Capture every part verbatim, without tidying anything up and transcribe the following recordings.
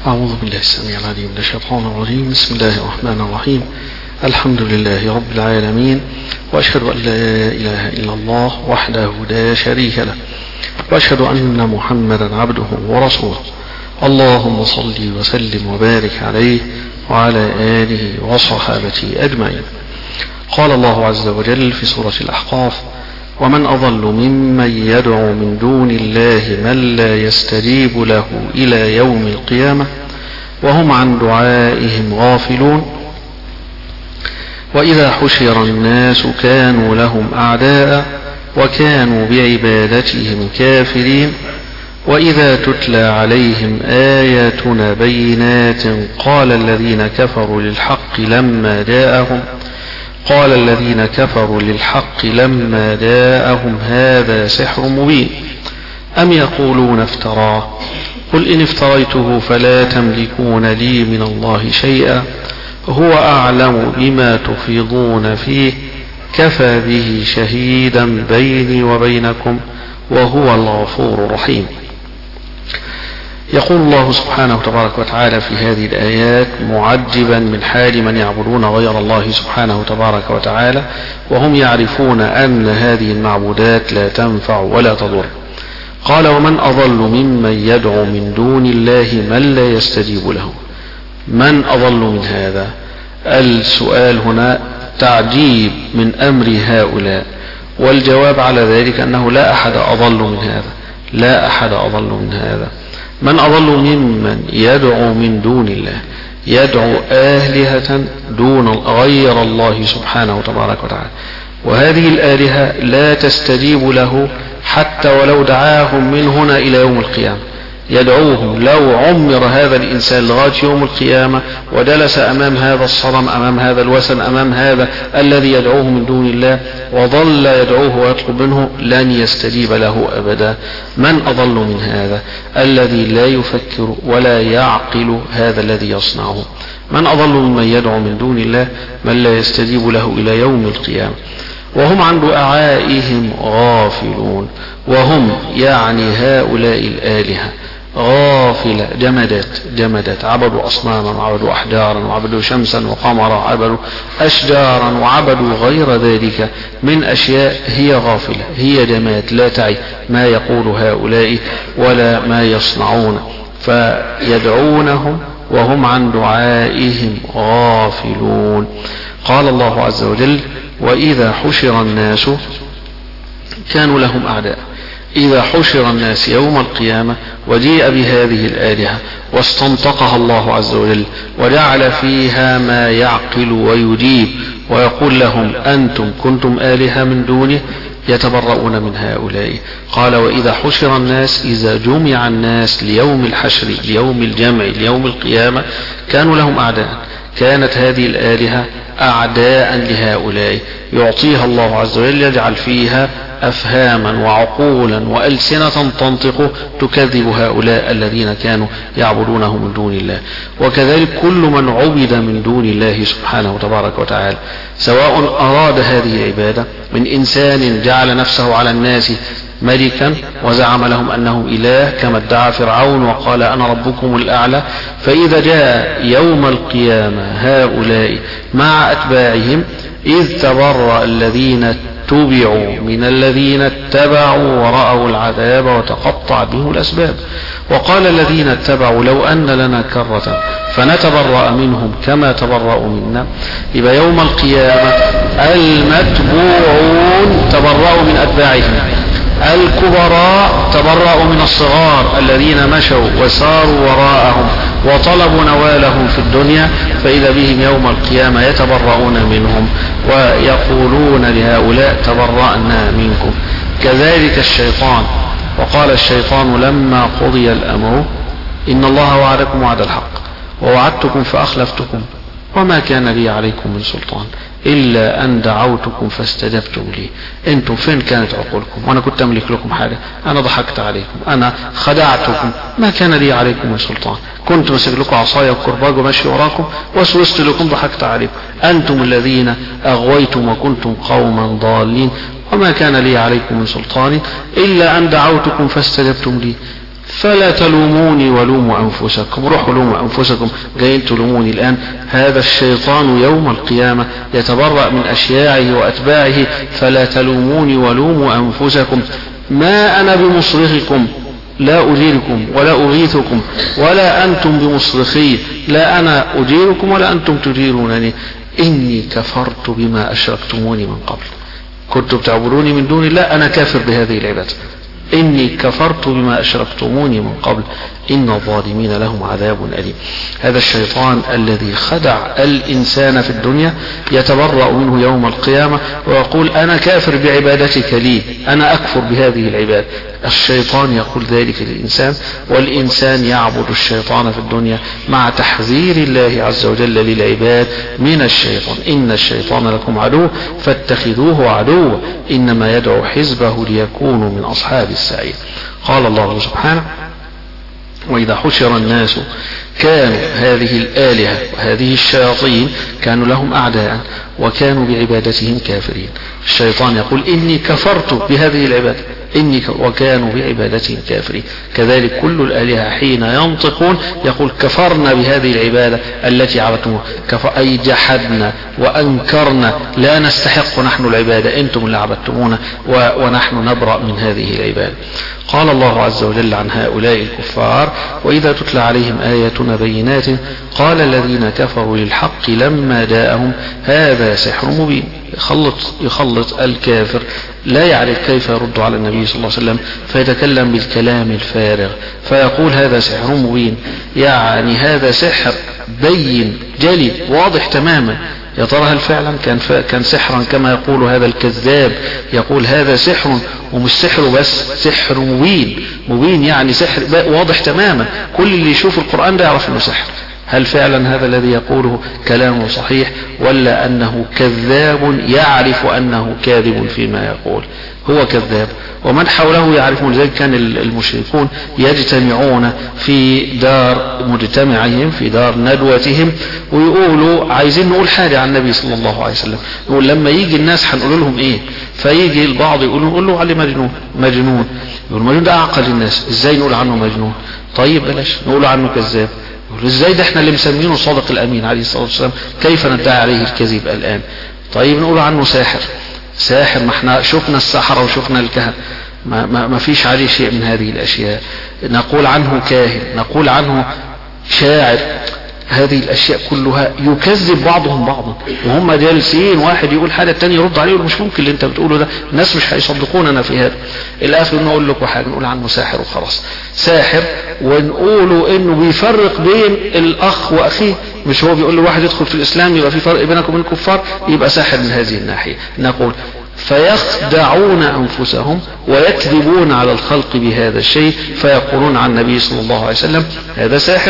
أعوذ بالله السميع العليم من الشيطان الرجيم. بسم الله الرحمن الرحيم. الحمد لله رب العالمين، وأشهد أن لا إله إلا الله وحده لا شريك له، وأشهد أن محمدا عبده ورسوله. اللهم صل وسلم وبارك عليه وعلى آله وصحابته أجمعين. قال الله عز وجل في سورة الأحقاف: ومن أضل ممن يدعو من دون الله من لا يستجيب له إلى يوم القيامة وهم عن دعائهم غافلون. وإذا حشر الناس كانوا لهم أعداء وكانوا بعبادتهم كافرين. وإذا تتلى عليهم آياتنا بينات قال الذين كفروا للحق لما جاءهم قال الذين كفروا للحق لما جاءهم هذا سحر مبين أم يقولون افتراه قل إن افتريته فلا تملكون لي من الله شيئا هو أعلم بما تفيضون فيه كفى به شهيدا بيني وبينكم وهو الغفور الرحيم. يقول الله سبحانه تبارك وتعالى في هذه الآيات معجبا من حال من يعبدون غير الله سبحانه تبارك وتعالى وهم يعرفون أن هذه المعبودات لا تنفع ولا تضر. قال: ومن أضل ممن يدعو من دون الله من لا يستجيب له. من أضل من هذا؟ السؤال هنا تعجيب من أمر هؤلاء، والجواب على ذلك أنه لا أحد أضل من هذا، لا أحد أضل من هذا. من أضل ممن يدعو من دون الله، يدعو آلهة دون غير الله سبحانه تبارك وتعالى، وهذه الآلهة لا تستجيب له حتى ولو دعاهم من هنا إلى يوم القيامة. يدعوهم لو عمر هذا الإنسان لغاية يوم القيامة وجلس أمام هذا الصنم، أمام هذا الوثن، أمام هذا الذي يدعوه من دون الله وظل يدعوه ويطلب منه، لن يستجيب له أبدا. من أضل من هذا الذي لا يفكر ولا يعقل هذا الذي يصنعه؟ من أضل ممن يدعو من دون الله من لا يستجيب له إلى يوم القيامة وهم عن دعائهم غافلون. وهم يعني هؤلاء الآلهة غافلة، جمدت جمدت عبدوا أصناما وعبدوا أحجارا وعبدوا شمسا وقمرا وعبدوا أشجارا وعبدوا غير ذلك من أشياء هي غافلة، هي جماد لا تعي ما يقول هؤلاء ولا ما يصنعون، فيدعونهم وهم عن دعائهم غافلون. قال الله عز وجل: وإذا حشر الناس كانوا لهم أعداء. إذا حشر الناس يوم القيامة وجيء بهذه الآلهة واستنطقها الله عز وجل وجعل فيها ما يعقل ويجيب ويقول لهم أنتم كنتم آلهة من دونه، يتبرؤون من هؤلاء. قال: وإذا حشر الناس، إذا جمع الناس ليوم الحشر، ليوم الجمع، ليوم القيامة، كانوا لهم أعداء. كانت هذه الآلهة أعداء لهؤلاء، يعطيها الله عز وجل، يجعل فيها أفهاما وعقولا وألسنة تنطق تكذب هؤلاء الذين كانوا يعبدونه من دون الله. وكذلك كل من عبد من دون الله سبحانه تبارك وتعالى، سواء أراد هذه العبادة من إنسان جعل نفسه على الناس ملكا وزعم لهم أنه إله كما ادعى فرعون وقال أنا ربكم الأعلى، فإذا جاء يوم القيامة هؤلاء مع أتباعهم إذ تبرأ الذين اتبعوا من الذين اتبعوا ورأوا العذاب وتقطع بهم الأسباب. وقال الذين اتبعوا لو أن لنا كرة فنتبرأ منهم كما تبرأوا منا. يبقى يوم القيامة المتبوعون تبرأوا من أتباعهم، الكبراء تبرأوا من الصغار الذين مشوا وساروا وراءهم وطلبوا نوالهم في الدنيا، فإذا بهم يوم القيامة يتبرؤون منهم ويقولون لهؤلاء تبرأنا منكم. كذلك الشيطان، وقال الشيطان لما قضي الأمر إن الله وعدكم وعد الحق ووعدتكم فأخلفتكم وما كان لي عليكم من سلطان إلا أن دعوتكم فاستجبتم لي. أنتم فين كانت عقولكم؟ وأنا كنت أملك لكم حاجة؟ أنا ضحكت عليكم، أنا خدعتكم، ما كان لي عليكم من سلطان. كنت مسك لكم عصايا وكرباج ومشي وراكم وسوست لكم، ضحكت عليكم. أنتم الذين أغويتم وكنتم قوما ضالين وما كان لي عليكم من سلطان إلا أن دعوتكم فاستجبتم لي. فلا تلوموني ولوموا أنفسكم، روحوا لوموا أنفسكم، جايين تلوموني الآن. هذا الشيطان يوم القيامة يتبرأ من أشياعه وأتباعه، فلا تلوموني ولوموا أنفسكم، ما أنا بمصرخكم، لا أجيركم ولا أغيثكم ولا أنتم بمصرخي، لا أنا أجيركم ولا أنتم تجيرونني، إني كفرت بما أشركتموني من قبل، كنتم تعبدوني من دون الله، أنا كافر بهذه العبادة، إني كفرت بما أشركتموني من قبل إن الظالمين لهم عذاب أليم. هذا الشيطان الذي خدع الإنسان في الدنيا يتبرأ منه يوم القيامة ويقول أنا كافر بعبادتك لي، أنا أكفر بهذه العبادة. الشيطان يقول ذلك للإنسان، والإنسان يعبد الشيطان في الدنيا مع تحذير الله عز وجل للعباد من الشيطان، إن الشيطان لكم عدو فاتخذوه عدوا إنما يدعو حزبه ليكونوا من أصحاب السعير. قال الله سبحانه وإذا حشر الناس كانوا هذه الآلهة وهذه الشياطين كانوا لهم أعداء وكانوا بعبادتهم كافرين. الشيطان يقول إني كفرت بهذه العبادة، إني وكانوا بعبادتهم كافرين. كذلك كل الآلهة حين ينطقون يقول كفرنا بهذه العبادة التي عبدتموها، أي جحدنا وأنكرنا، لا نستحق نحن العبادة، أنتم اللي عبدتمونا ونحن نبرأ من هذه العبادة. قال الله عز وجل عن هؤلاء الكفار وإذا تتلى عليهم آياتنا بينات قال الذين كفروا للحق لما جاءهم هذا سحر مبين. يخلط, يخلط الكافر لا يعرف كيف يرد على النبي صلى الله عليه وسلم فيتكلم بالكلام الفارغ فيقول هذا سحر مبين، يعني هذا سحر بين جلي واضح تماما. يا ترى هل فعلا كان كان سحرا كما يقول هذا الكذاب؟ يقول هذا سحر، ومش سحر بس، سحر مبين. مبين يعني سحر واضح تماما، كل اللي يشوف القرآن ده يعرف انه سحر. هل فعلا هذا الذي يقوله كلامه صحيح ولا أنه كذاب يعرف أنه كاذب فيما يقول؟ هو كذاب ومن حوله يعرفون. لذلك كان المشركون يجتمعون في دار مجتمعهم في دار ندوتهم ويقولوا عايزين نقول حاجة عن النبي صلى الله عليه وسلم، يقول لما يجي الناس هنقول لهم ايه؟ فيجي البعض يقول نقول له عليه مجنون مجنون يقول مجنون ده أعقل الناس، ازاي نقول عنه مجنون؟ طيب بلاش نقول عنه كذاب. ازاي ده احنا اللي مسمينه صادق الامين عليه الصلاه والسلام، كيف ندعي عليه الكذب الان؟ طيب نقول عنه ساحر. ساحر، ما احنا شفنا السحرة وشفنا الكهنة، ما, ما, ما فيش عليه شيء من هذه الاشياء. نقول عنه كاهن، نقول عنه شاعر، هذه الاشياء كلها يكذب بعضهم بعضا وهم جالسين، واحد يقول حاجه الثاني يرد عليه مش ممكن اللي انت بتقوله ده، الناس مش هيصدقوننا في هذا. الاخر نقول لكم حاجه، نقول عنه ساحر وخلاص، ساحر، ونقوله انه بيفرق بين الاخ واخيه، مش هو بيقول له واحد يدخل في الاسلام يبقى في فرق بينكم وبين الكفار، يبقى ساحر من هذه الناحيه. نقول فيخدعون أنفسهم ويكذبون على الخلق بهذا الشيء فيقولون عن النبي صلى الله عليه وسلم هذا ساحر،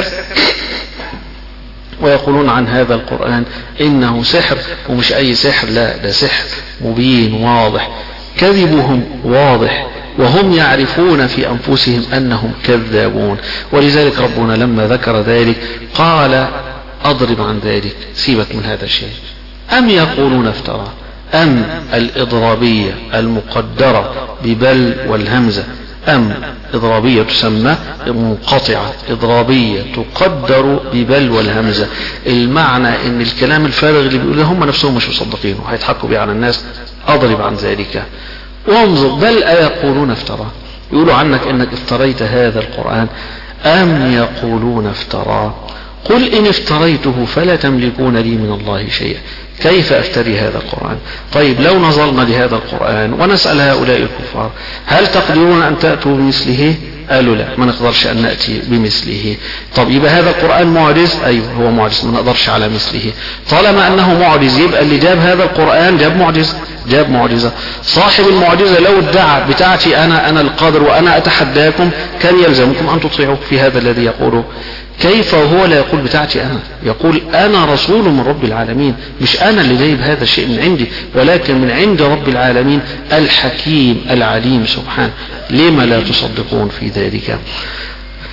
ويقولون عن هذا القرآن إنه سحر، ومش أي سحر، لا ده سحر مبين واضح، كذبهم واضح وهم يعرفون في أنفسهم أنهم كذابون. ولذلك ربنا لما ذكر ذلك قال أضرب عن ذلك، سيبك من هذا الشيء. أم يقولون افترى، أم الإضرابية المقدرة ببل والهمزة، أم إضرابية تسمى منقطعة، إضرابية تقدر ببل والهمزة. المعنى إن الكلام الفارغ اللي بيقوله هم نفسهم مش مصدقين وهيضحكوا بيه على الناس. أضرب عن ذلك وانظر، بل أيقولون افترى، يقولوا عنك إنك افتريت هذا القرآن. أم يقولون افترى، قل إن افتريته فلا تملكون لي من الله شيئا. كيف أفتري هذا القرآن؟ طيب لو نظرنا لهذا القرآن ونسأل هؤلاء الكفار هل تقدرون أن تأتوا بمثله؟ قالوا لا، ما نقدرش أن نأتي بمثله. طب يبقى هذا القرآن معجز؟ أيوه هو معجز، ما نقدرش على مثله. طالما أنه معجز يبقى اللي جاب هذا القرآن جاب معجز، جاب معجزة. صاحب المعجزة لو ادعى بتاعتي أنا أنا القادر وأنا أتحداكم كان يلزمكم أن تطيعوا في هذا الذي يقوله. كيف وهو لا يقول بتاعتي أنا، يقول أنا رسول من رب العالمين، مش أنا اللي جايب هذا الشيء من عندي ولكن من عند رب العالمين الحكيم العليم سبحانه. لما لا تصدقون في ذلك؟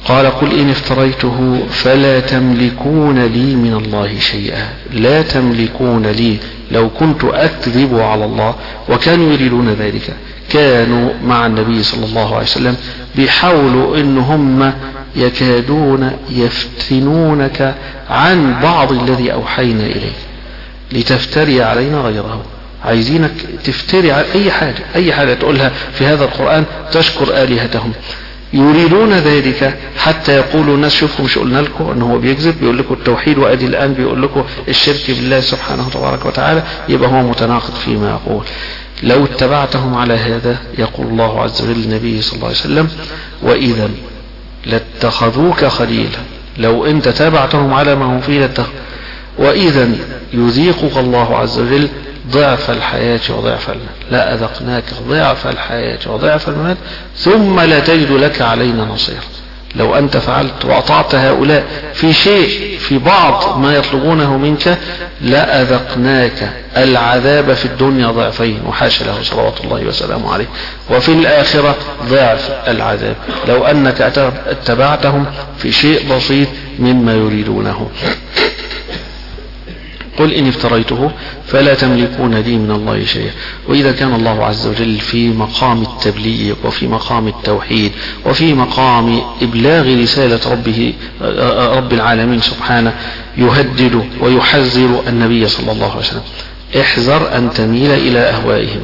قال قل إن افتريته فلا تملكون لي من الله شيئا. لا تملكون لي، لو كنت أكذب على الله وكانوا يريدون ذلك كانوا مع النبي صلى الله عليه وسلم بيحاولوا إن هم يكادون يفتنونك عن بعض الذي أوحينا إليه لتفتري علينا غيره. عايزينك تفتري على أي حاجة، أي حاجة تقولها في هذا القرآن تشكر آلهتهم. يريدون ذلك حتى يقولوا الناس شوفوا مش قلنا لكم ان هو بيكذب، بيقول لكم التوحيد وادي الان بيقول لكم الشرك بالله سبحانه تبارك وتعالى، يبقى هو متناقض فيما يقول. لو اتبعتهم على هذا يقول الله عز وجل للنبي صلى الله عليه وسلم واذا لاتخذوك خليلا، لو انت تابعتهم على ما هم فيه لاتخذ، واذا يذيقك الله عز وجل ضعف الحياة وضعف المال، لا أذقناك ضعف الحياة وضعف المال ثم لا تجد لك علينا نصير. لو أنت فعلت وأطعت هؤلاء في شيء في بعض ما يطلبونه منك لا أذقناك العذاب في الدنيا ضعفين، وحاشا له صلوات الله وسلامه عليه، وفي الآخرة ضعف العذاب لو أنك اتبعتهم في شيء بسيط مما يريدونه. قل إن افتريته فلا تملكون لي من الله شيئا. وإذا كان الله عز وجل في مقام التبليغ وفي مقام التوحيد وفي مقام إبلاغ رسالة ربه رب العالمين سبحانه يهدد ويحذر النبي صلى الله عليه وسلم احذر أن تميل إلى أهوائهم،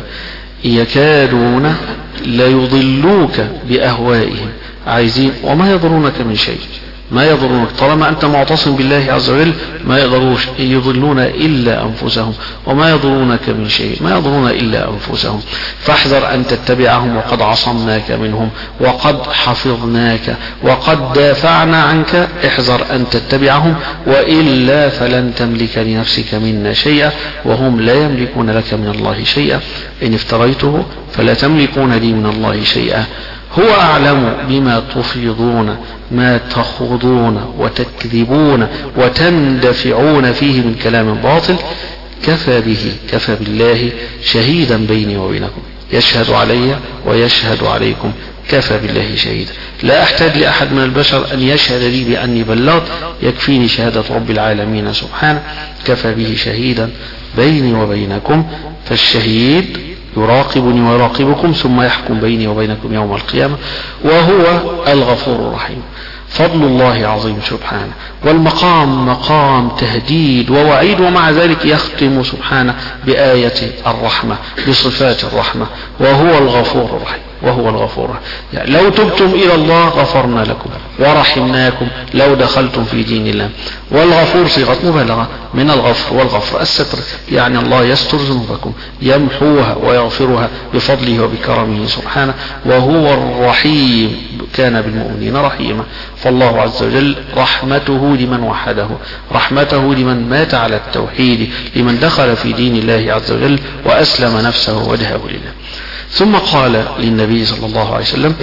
يكادون ليضلوك بأهوائهم، عايزين وما يضرونك من شيء، ما يضرونك طالما أنت معتصم بالله عز وجل، ما يقدروش يضلون إلا أنفسهم، وما يضرونك من شيء، ما يضرون إلا أنفسهم. فاحذر أن تتبعهم وقد عصمناك منهم وقد حفظناك وقد دافعنا عنك، احذر أن تتبعهم وإلا فلن تملك لنفسك منا شيئا وهم لا يملكون لك من الله شيئا. إن افتريته فلا تملكون لي من الله شيئا، هو أعلم بما تفيضون ما تخوضون وتكذبون وتندفعون فيه من كلام باطل، كفى به كفى بالله شهيدا بيني وبينكم، يشهد علي ويشهد عليكم، كفى بالله شهيدا. لا أحتاج لأحد من البشر أن يشهد لي بأني بلغت، يكفيني شهادة رب العالمين سبحانه، كفى به شهيدا بيني وبينكم. فالشهيد يراقبني ويراقبكم ثم يحكم بيني وبينكم يوم القيامة، وهو الغفور الرحيم. فضل الله عظيم سبحانه، والمقام مقام تهديد ووعيد، ومع ذلك يختم سبحانه بآية الرحمة بصفات الرحمة، وهو الغفور الرحيم، وهو الغفور الرحيم. يعني لو تبتم إلى الله غفرنا لكم ورحمناكم لو دخلتم في دين الله. والغفور صيغة مبالغة من الغفر، والغفر الستر، يعني الله يستر ذنوبكم يمحوها ويغفرها بفضله وبكرمه سبحانه. وهو الرحيم كان بالمؤمنين رحيما. فالله عز وجل رحمته لمن وحده، رحمته لمن مات على التوحيد، لمن دخل في دين الله عز وجل وأسلم نفسه وجهه لله. ثم قال للنبي صلى الله عليه وسلم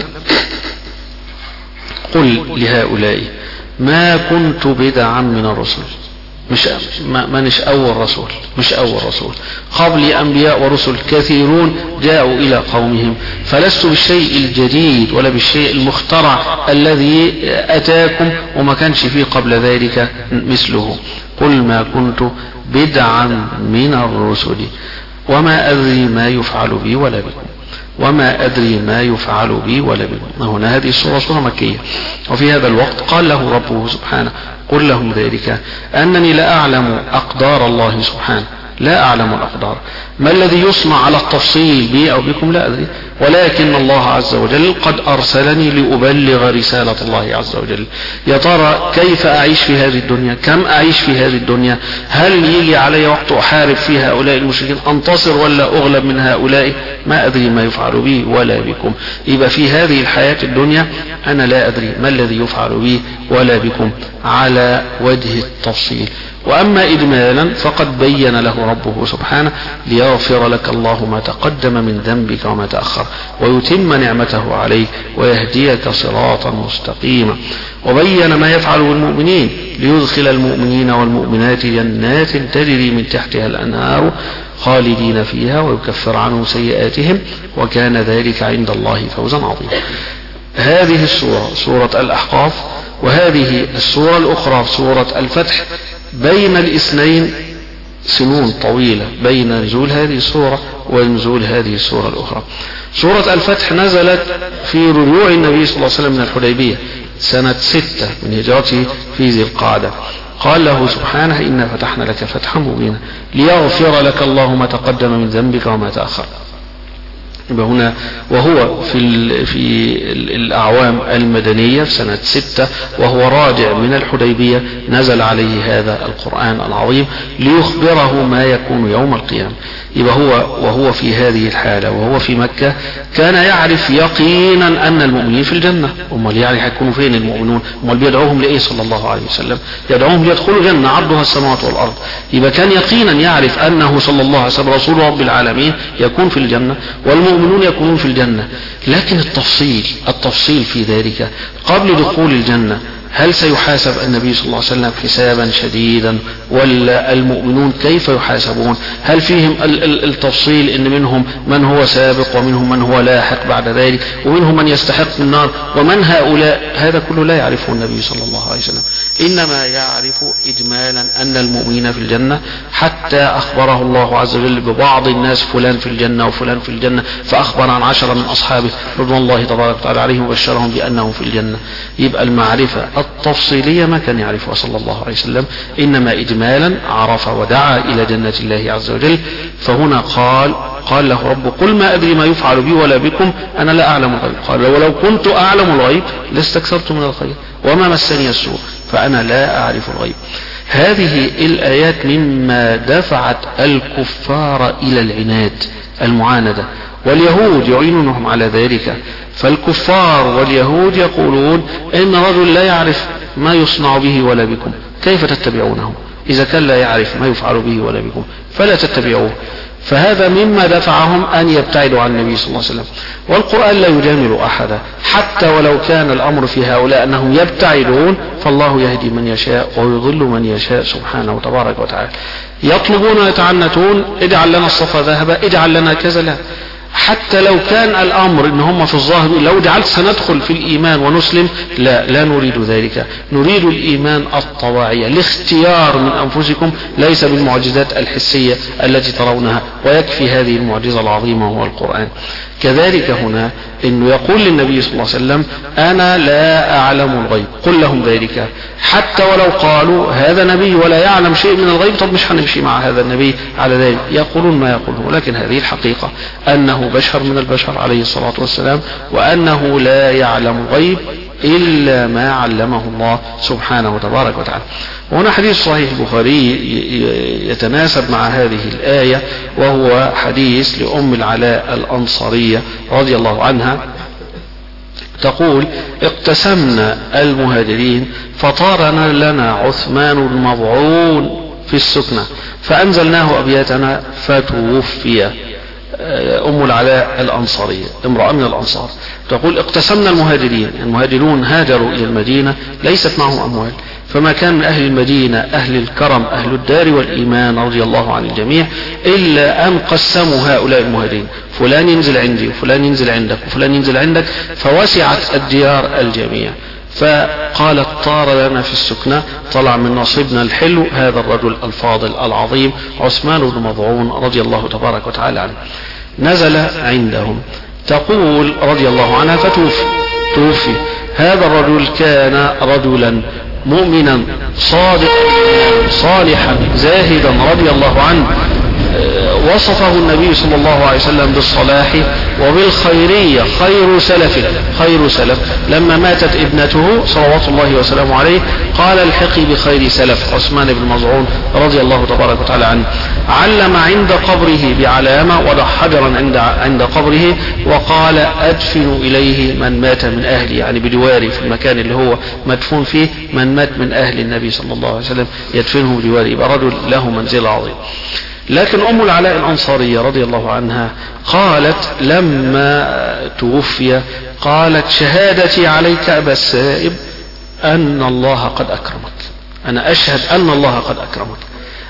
قل لهؤلاء ما كنت بدعا من الرسل، مش ما مش أول رسول، مش أول رسول، قبلي أنبياء ورسل كثيرون جاءوا إلى قومهم، فلست بالشيء الجديد ولا بالشيء المخترع الذي أتاكم وما كانش فيه قبل ذلك مثله. قل ما كنت بدعا من الرسل وما أدري ما يفعل بي ولا بكم، وما أدري ما يفعل بي ولا بكم. هنا هذه السورة سورة مكية، وفي هذا الوقت قال له ربه سبحانه قل لهم ذلك أنني لا أعلم أقدار الله سبحانه، لا أعلم الأقدار، ما الذي يصنع على التفصيل بي أو بكم لا أدري، ولكن الله عز وجل قد أرسلني لأبلغ رسالة الله عز وجل. يا ترى كيف أعيش في هذه الدنيا، كم أعيش في هذه الدنيا، هل يجي علي وقت أحارب في هؤلاء المشركين أنتصر ولا أغلب من هؤلاء، ما أدري ما يفعل بي ولا بكم. يبقى في هذه الحياة الدنيا أنا لا أدري ما الذي يفعل بي ولا بكم على وجه التفصيل. وأما إجمالا فقد بين له ربه سبحانه ليغفر لك الله ما تقدم من ذنبك وما تأخر ويتم نعمته عليك ويهديك صراطا مستقيما. وبين ما يفعل بالمؤمنين ليدخل المؤمنين والمؤمنات جنات تجري من تحتها الأنهار خالدين فيها ويكفر عنهم سيئاتهم وكان ذلك عند الله فوزا عظيما. هذه السورة سورة الأحقاف وهذه السورة الأخرى سورة الفتح بين الاثنين سنون طويلة، بين نزول هذه السورة ونزول هذه السورة الأخرى. سورة الفتح نزلت في رجوع النبي صلى الله عليه وسلم من الحديبية سنة ستة من هجرته في ذي القعدة. قال له سبحانه إنا فتحنا لك فتحا مبينا ليغفر لك الله ما تقدم من ذنبك وما تأخر. هنا وهو في في الأعوام المدنية في سنة ستة وهو راجع من الحديبية نزل عليه هذا القرآن العظيم ليخبره ما يكون يوم القيامة. يبقى هو وهو في هذه الحالة وهو في مكة كان يعرف يقينا أن المؤمنين في الجنة. أمال يعني هيكونوا فين المؤمنون؟ أمال بيدعوهم لإيه صلى الله عليه وسلم؟ يدعوهم ليدخلوا جنة عرضها السماوات والأرض. يبقى كان يقينا يعرف أنه صلى الله عليه وسلم رسول رب العالمين يكون في الجنة والمؤمنون يكونون في الجنة. لكن التفصيل التفصيل في ذلك قبل دخول الجنة هل سيحاسب النبي صلى الله عليه وسلم حسابا شديدا ولا المؤمنون كيف يحاسبون؟ هل فيهم التفصيل ان منهم من هو سابق ومنهم من هو لاحق بعد ذلك ومنهم من يستحق النار ومن هؤلاء؟ هذا كله لا يعرفه النبي صلى الله عليه وسلم، انما يعرف اجمالا ان المؤمنين في الجنة حتى اخبره الله عز وجل ببعض الناس فلان في الجنة وفلان في الجنة، فاخبر عن عشرة من اصحابه رضوان الله تبارك وتعالى عليهم وبشرهم بانهم في الجنة. يبقى المعرفة التفصيلية ما كان يعرفها صلى الله عليه وسلم، إنما إجمالا عرف ودعا إلى جنة الله عز وجل. فهنا قال قال له رب قل ما أدري ما يفعل بي ولا بكم أنا لا أعلم الغيب. قال ولو كنت أعلم الغيب لاستكثرت من الخير وما مسني السوء فأنا لا أعرف الغيب. هذه الآيات مما دفعت الكفار إلى العناد المعاندة، واليهود يعينونهم على ذلك. فالكفار واليهود يقولون إن رجل لا يعرف ما يصنع به ولا بكم كيف تتبعونه؟ إذا كان لا يعرف ما يفعل به ولا بكم فلا تتبعوه. فهذا مما دفعهم أن يبتعدوا عن النبي صلى الله عليه وسلم. والقرآن لا يجامل أحدا حتى ولو كان الأمر في هؤلاء أنهم يبتعدون، فالله يهدي من يشاء ويضل من يشاء سبحانه تبارك وتعالى. يطلبون ويتعنتون اجعل لنا الصفا ذهبا اجعل لنا كذا، لا، حتى لو كان الأمر إن هم في الظاهر لو جعلت سندخل في الإيمان ونسلم، لا لا نريد ذلك، نريد الإيمان الطواعية الاختيار من أنفسكم، ليس بالمعجزات الحسية التي ترونها، ويكفي هذه المعجزة العظيمة وهو القرآن. كذلك هنا إنه يقول للنبي صلى الله عليه وسلم أنا لا أعلم الغيب قل لهم ذلك، حتى ولو قالوا هذا نبي ولا يعلم شيء من الغيب طب مش هنمشي مع هذا النبي على ذلك، يقولون ما يقولون، لكن هذه الحقيقة أنه بشر من البشر عليه الصلاة والسلام، وأنه لا يعلم الغيب إلا ما علمه الله سبحانه وتبارك وتعالى. وهنا حديث صحيح البخاري يتناسب مع هذه الآية، وهو حديث لأم العلاء الأنصارية رضي الله عنها تقول اقتسمنا المهاجرين فطارنا لنا عثمان المضعون في السكنة فأنزلناه أبياتنا فتوفي. أم العلاء الأنصارية امرأة من الأنصار تقول اقتسمنا المهاجرين، المهاجرون هاجروا إلى المدينة ليست معهم أموال، فما كان من أهل المدينة أهل الكرم أهل الدار والإيمان رضي الله عن الجميع إلا أن قسموا هؤلاء المهاجرين، فلان ينزل عندي وفلان ينزل عندك وفلان ينزل عندك، فوسعت الديار الجميع. فقالت طار لنا في السكنة طلع من نصيبنا الحلو هذا الرجل الفاضل العظيم عثمان بن مضعون رضي الله تبارك وتعالى عنه، نزل عندهم. تقول رضي الله عنها فتوفي توفي هذا الرجل كان رجلا مؤمنا صادقا صالحا زاهدا رضي الله عنه، وصفه النبي صلى الله عليه وسلم بالصلاح وبالخيرية، خير سلف خير سلف. لما ماتت ابنته صلوات الله وسلامه عليه قال الحقي بخير سلف عثمان بن مضعون رضي الله تبارك وتعالى عنه. علم عند قبره بعلامة وضع حجرا عند عند قبره وقال ادفنوا إليه من مات من أهلي، يعني بجواري في المكان اللي هو مدفون فيه من مات من أهل النبي صلى الله عليه وسلم يدفنه بجواري، يبقى رجل له منزل عظيم. لكن أم العلاء الأنصارية رضي الله عنها قالت لما توفي قالت شهادتي عليك أبا السائب أن الله قد أكرمك، أنا أشهد أن الله قد أكرمك.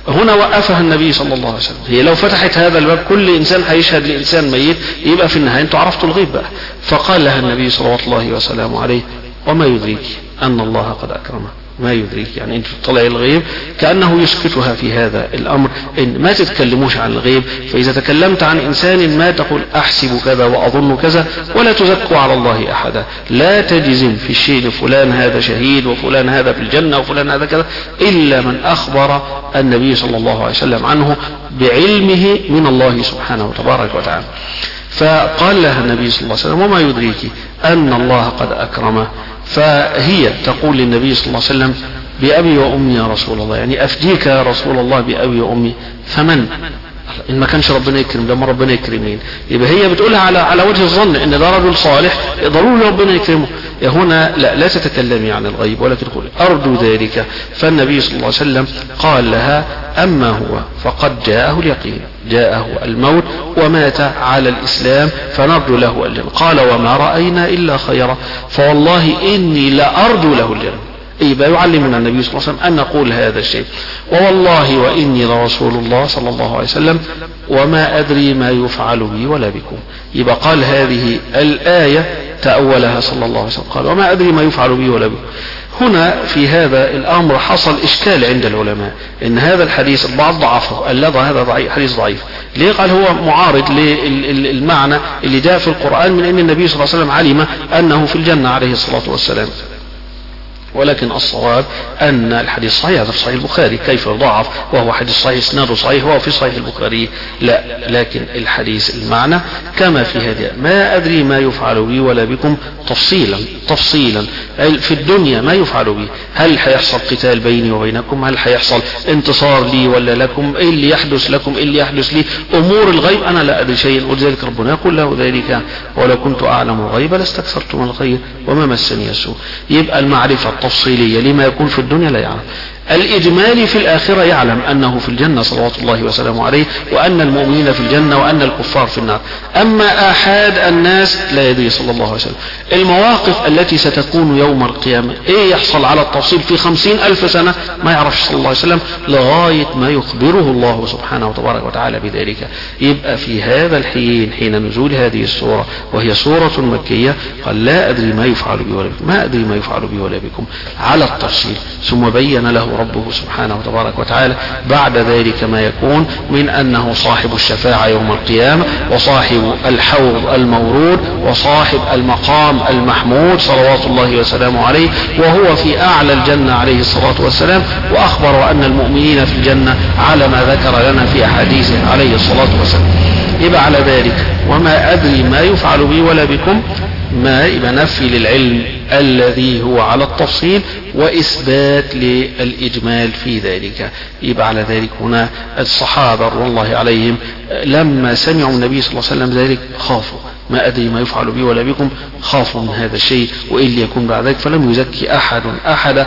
هنا وقفها النبي صلى الله عليه وسلم. هي لو فتحت هذا الباب كل إنسان هيشهد لإنسان ميت يبقى في النهاية أنتوا عرفتوا الغيب بقى. فقال لها النبي صلوات الله وسلامه عليه وما يدريك أن الله قد أكرمه، ما يدريك يعني أنت تطلع الغيب، كأنه يسكتها في هذا الأمر إن ما تتكلموش عن الغيب. فإذا تكلمت عن إنسان ما تقول أحسب كذا وأظن كذا، ولا تزكوا على الله أحدا، لا تجزم في الشيء فلان هذا شهيد وفلان هذا في الجنة وفلان هذا كذا، إلا من أخبر النبي صلى الله عليه وسلم عنه بعلمه من الله سبحانه وتبارك وتعالى. فقال لها النبي صلى الله عليه وسلم وما يدريك أن الله قد أكرمه. فهي تقول للنبي صلى الله عليه وسلم بأبي وأمي يا رسول الله، يعني أفديك يا رسول الله بأبي وأمي، فمن إن ما كانش ربنا يكرم لما ربنا يكرمين. يبقى هي بتقولها على على وجه الظن إن ده رجل صالح ضروري ربنا يكرمه. هنا لا, لا تتكلمي عن الغيب ولكن تقول أرجو ذلك. فالنبي صلى الله عليه وسلم قال لها أما هو فقد جاءه اليقين، جاءه الموت ومات على الإسلام فنرجو له الجنة. قال وما رأينا إلا خيرا، فوالله إني لأرجو له الجنة. يبقى يعلمنا النبي صلى الله عليه وسلم أن نقول هذا الشيء، ووالله وإني لرسول الله صلى الله عليه وسلم وما أدري ما يفعل بي ولا بكم. يبقى قال هذه الآية تأولها صلى الله عليه وسلم، قال وما أدري ما يفعل بي ولا بكم. هنا في هذا الأمر حصل إشكال عند العلماء إن هذا الحديث البعض ضعفه، قال لا هذا ضعيف، حديث ضعيف. ليه؟ قال هو معارض للمعنى اللي جاء في القرآن من أن النبي صلى الله عليه وسلم علم أنه في الجنة عليه الصلاة والسلام. ولكن الصواب أن الحديث صحيح، هذا في صحيح البخاري، كيف يضاعف وهو حديث صحيح اسناده صحيح وهو في صحيح البخاري؟ لا، لكن الحديث المعنى كما في هذه ما أدري ما يفعل بي ولا بكم تفصيلا تفصيلا في الدنيا ما يفعل بي، هل هيحصل قتال بيني وبينكم، هل هيحصل انتصار لي ولا لكم، ايه اللي يحدث لكم ايه اللي يحدث لي، امور الغيب انا لا ادري شيئا. ولذلك ربنا يقول له ذلك ولو كنت اعلم الغيب لاستكثرت من الخير وما مسني السوء. يبقى المعرفة التفصيلية لما يكون في الدنيا لا يعلم، الإجمالي في الآخرة يعلم أنه في الجنة صلوات الله وسلامه عليه، وأن المؤمنين في الجنة وأن الكفار في النار. أما آحاد الناس لا يدري صلى الله عليه وسلم. المواقف التي ستكون يوم القيامة إيه يحصل على التفصيل في خمسين ألف سنة ما يعرفش صلى الله عليه وسلم لغاية ما يخبره الله سبحانه وتبارك وتعالى بذلك. يبقى في هذا الحين حين نزول هذه السورة وهي سورة مكية قال لا أدري ما يفعل بي ولا بكم، ما أدري ما يفعل بي ولا بكم على التفصيل، ثم بين له ربه سبحانه وتبارك وتعالى بعد ذلك ما يكون من أنه صاحب الشفاعة يوم القيامة، وصاحب الحوض المورود، وصاحب المقام المحمود صلوات الله وسلامه عليه، وهو في أعلى الجنة عليه الصلاة والسلام. وأخبر أن المؤمنين في الجنة على ما ذكر لنا في أحاديثه عليه الصلاة والسلام. يبقى على ذلك وما أدري ما يفعل بي ولا بكم، ما يبقى نفي للعلم الذي هو على التفصيل وإثبات للإجمال في ذلك. يبقى على ذلك هنا الصحابة رضي الله عليهم لما سمعوا النبي صلى الله عليه وسلم ذلك خافوا، ما أدري ما يفعل بي ولا بكم، خافوا من هذا الشيء وإن يكون بعد ذلك، فلم يزكي أحد أحد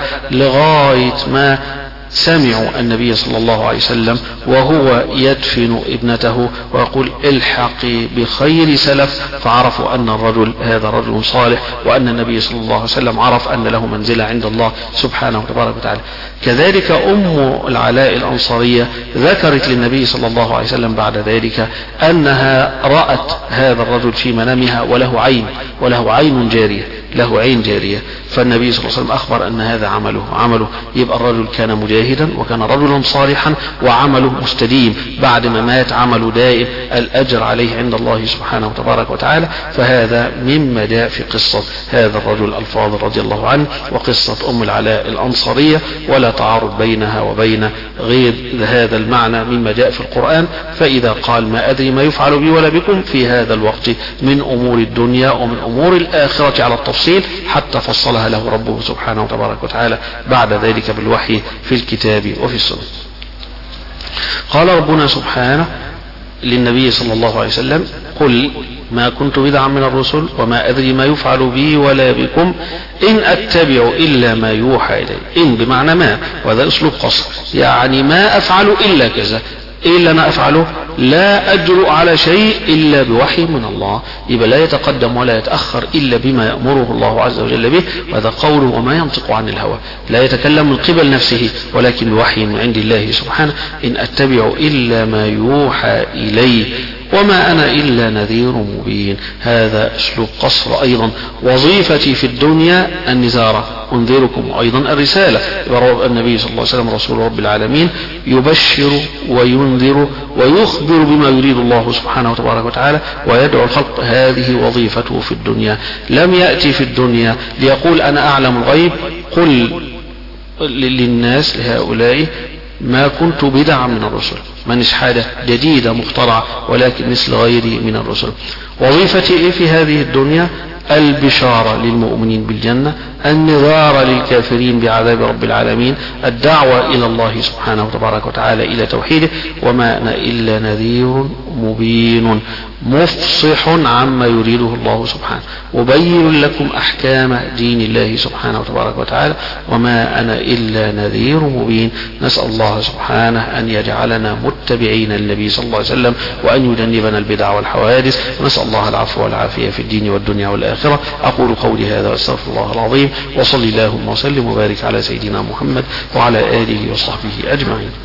لغاية ما سمعوا النبي صلى الله عليه وسلم وهو يدفن ابنته ويقول الحقي بخير سلف، فعرفوا أن الرجل هذا رجل صالح، وأن النبي صلى الله عليه وسلم عرف أن له منزلة عند الله سبحانه وتبارك وتعالى. كذلك أم العلاء الأنصارية ذكرت للنبي صلى الله عليه وسلم بعد ذلك أنها رأت هذا الرجل في منامها وله عين، وله عين جارية، له عين جارية. فالنبي صلى الله عليه وسلم أخبر أن هذا عمله عمله يبقى الرجل كان مجاهدا وكان رجلا صالحا وعمله مستديم، بعد ما مات عمله دائم، الأجر عليه عند الله سبحانه وتبارك وتعالى. فهذا مما جاء في قصة هذا الرجل الفاضل رضي الله عنه وقصة أم العلاء الأنصارية، ولا تعارض بينها وبين غير هذا المعنى مما جاء في القرآن. فإذا قال ما أدري ما يفعل بي ولا بكم في هذا الوقت من أمور الدنيا ومن أمور الآخرة على التفصيل حتى فصلها له ربه سبحانه وتبارك وتعالى بعد ذلك بالوحي في الكتاب وفي السنة. قال ربنا سبحانه للنبي صلى الله عليه وسلم قل ما كنت بدعا من الرسل وما أدري ما يفعل بي ولا بكم إن أتبع إلا ما يوحى إلي. إن بمعنى ما، وهذا أسلوب قصر، يعني ما أفعل إلا كذا، إيه اللي أنا أفعله؟ لا أجرؤ على شيء إلا بوحي من الله. يبقى لا يتقدم ولا يتأخر إلا بما يأمره الله عز وجل به، وهذا قوله وما ينطق عن الهوى، لا يتكلم من قبل نفسه ولكن بوحي من عند الله سبحانه. إن أتبع إلا ما يوحى إلي وما أنا إلا نذير مبين. هذا أسلوب قصر أيضا. وظيفتي في الدنيا النذارة، أنذركم، وأيضا الرسالة. النبي صلى الله عليه وسلم رسول رب العالمين يبشر وينذر ويخبر بما يريد الله سبحانه وتبارك وتعالى ويدعو الخلق. هذه وظيفته في الدنيا. لم يأتي في الدنيا ليقول أنا أعلم الغيب، قل للناس لهؤلاء ما كنت بدعا من الرسل، مانيش حاجة جديدة مخترعة ولكن مثل غيري من الرسل. وظيفتي إيه في هذه الدنيا؟ البشارة للمؤمنين بالجنة، النذار للكافرين بعذاب رب العالمين، الدعوة إلى الله سبحانه وتبارك وتعالى إلى توحيده. وما أنا إلا نذير مبين مفصح عما يريده الله سبحانه، مبين لكم أحكام دين الله سبحانه وتبارك وتعالى. وما أنا إلا نذير مبين. نسأل الله سبحانه أن يجعلنا متبعين للنبي صلى الله عليه وسلم، وأن يجنبنا البدع والحوادث، ونسأل الله العفو والعافية في الدين والدنيا والآخرة. أقول قولي هذا واستغفر الله العظيم، وصلي اللهم وسلم وبارك على سيدنا محمد وعلى آله وصحبه أجمعين.